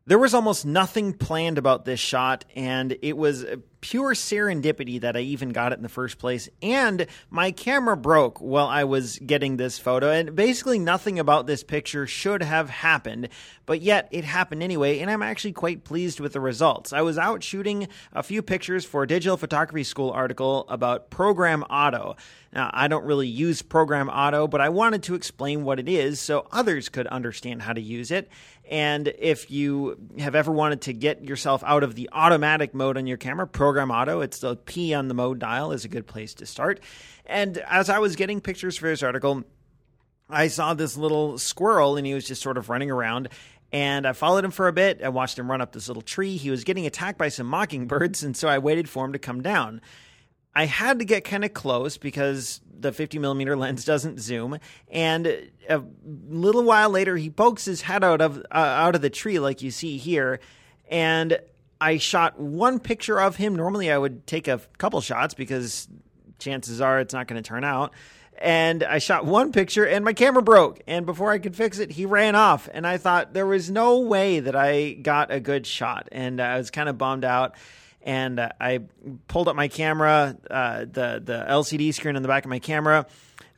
There was almost nothing planned about this shot, and it was pure serendipity that I even got it in the first place. And my camera broke while I was getting this photo, and basically nothing about this picture should have happened, but yet it happened anyway, and I'm actually quite pleased with the results. I was out shooting a few pictures for a digital photography school article about Program Auto. Now, I don't really use Program Auto, but I wanted to explain what it is so others could understand how to use it. And if you have ever wanted to get yourself out of the automatic mode on your camera, Program Auto, it's the P on the mode dial, is a good place to start. And as I was getting pictures for this article, I saw this little squirrel, and he was just sort of running around. And I followed him for a bit. I watched him run up this little tree. He was getting attacked by some mockingbirds, and so I waited for him to come down. I had to get kind of close because the 50 millimeter lens doesn't zoom. And a little while later, he pokes his head out of the tree like you see here. And I shot one picture of him. Normally, I would take a couple shots because chances are it's not going to turn out. And I shot one picture and my camera broke. And before I could fix it, he ran off. And I thought there was no way that I got a good shot. And I was kind of bummed out. And I pulled up my camera, the LCD screen on the back of my camera.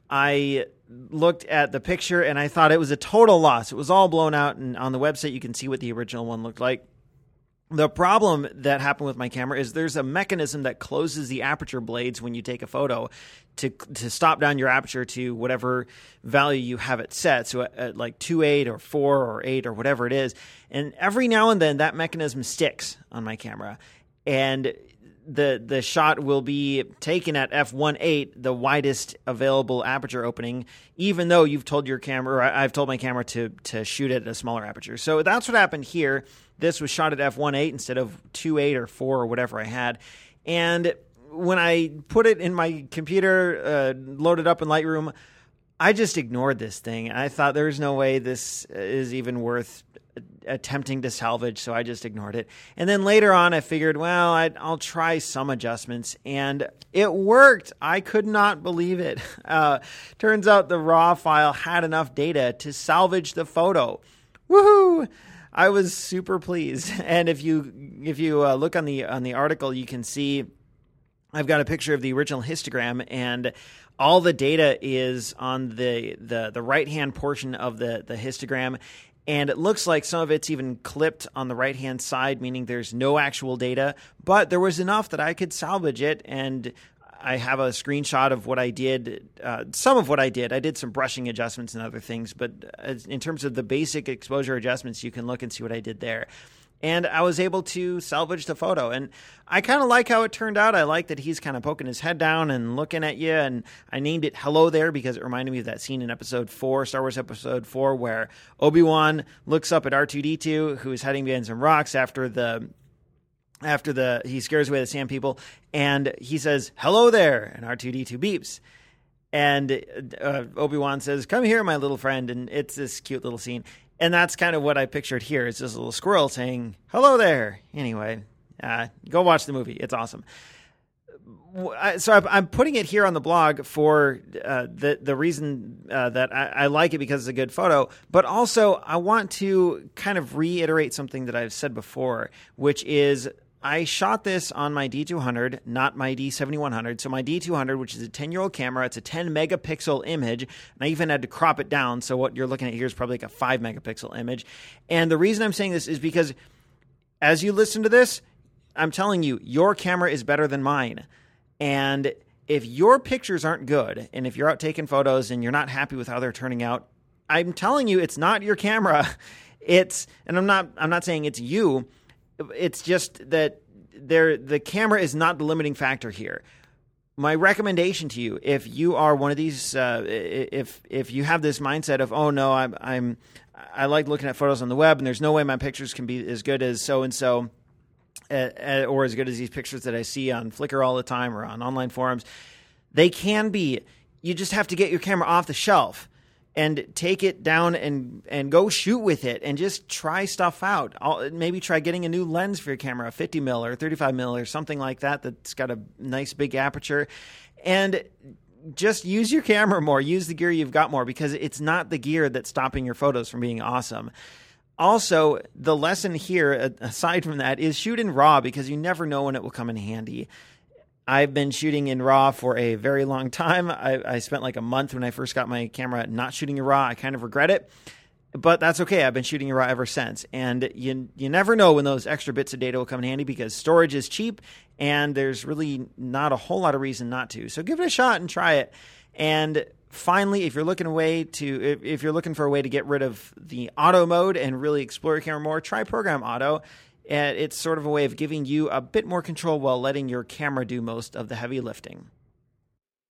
I looked at the picture, and I thought it was a total loss. It was all blown out, and on the website you can see what the original one looked like. The problem that happened with my camera is there's a mechanism that closes the aperture blades when you take a photo to stop down your aperture to whatever value you have it set. So at like 2.8 or 4 or 8 or whatever it is. And every now and then that mechanism sticks on my camera. And the shot will be taken at f1.8, the widest available aperture opening, even though you've told your camera, or I've told my camera to shoot at a smaller aperture. So that's what happened here. This was shot at f1.8 instead of 2.8 or 4 or whatever I had. And when I put it in my computer, loaded up in Lightroom, I just ignored this thing. I thought there's no way this is even worth attempting to salvage, so I just ignored it. And then later on, I figured, well, I'll try some adjustments, and it worked. I could not believe it. Turns out the RAW file had enough data to salvage the photo. Woohoo! I was super pleased. And if you look on the article, you can see I've got a picture of the original histogram, and all the data is on the right-hand portion of the histogram. And it looks like some of it's even clipped on the right-hand side, meaning there's no actual data. But there was enough that I could salvage it, and I have a screenshot of what I did, some of what I did. I did some brushing adjustments and other things, but in terms of the basic exposure adjustments, you can look and see what I did there. And I was able to salvage the photo. And I kind of like how it turned out. I like that he's kind of poking his head down and looking at you. And I named it Hello There because it reminded me of that scene in episode 4, Star Wars episode 4, where Obi-Wan looks up at R2-D2, who is hiding behind some rocks after he scares away the sand people. And he says, "Hello there." And R2-D2 beeps. And Obi-Wan says, "Come here, my little friend." And it's this cute little scene. And that's kind of what I pictured here. It's this little squirrel saying, "Hello there." Anyway, go watch the movie. It's awesome. So I'm putting it here on the blog for the reason that I like it because it's a good photo. But also, I want to kind of reiterate something that I've said before, which is I shot this on my D200, not my D7100. So my D200, which is a 10-year-old camera, it's a 10 megapixel image. And I even had to crop it down. So what you're looking at here is probably like a 5 megapixel image. And the reason I'm saying this is because as you listen to this, I'm telling you, your camera is better than mine. And if your pictures aren't good, and if you're out taking photos and you're not happy with how they're turning out, I'm telling you, it's not your camera. And I'm not saying it's you. It's just that the camera is not the limiting factor here. My recommendation to you, if you are one of these, if you have this mindset of, oh no, I like looking at photos on the web, and there's no way my pictures can be as good as so and so, or as good as these pictures that I see on Flickr all the time or on online forums, they can be. You just have to get your camera off the shelf and take it down and go shoot with it and just try stuff out. Maybe try getting a new lens for your camera, a 50 mil or 35 mil or something like that that's got a nice big aperture. And just use your camera more. Use the gear you've got more, because it's not the gear that's stopping your photos from being awesome. Also, the lesson here, aside from that, is shoot in RAW because you never know when it will come in handy. I've been shooting in RAW for a very long time. I spent like a month when I first got my camera not shooting in RAW. I kind of regret it, but that's okay. I've been shooting in RAW ever since. And you never know when those extra bits of data will come in handy because storage is cheap and there's really not a whole lot of reason not to. So give it a shot and try it. And finally, if you're looking for a way to get rid of the auto mode and really explore your camera more, try Program Auto. And it's sort of a way of giving you a bit more control while letting your camera do most of the heavy lifting.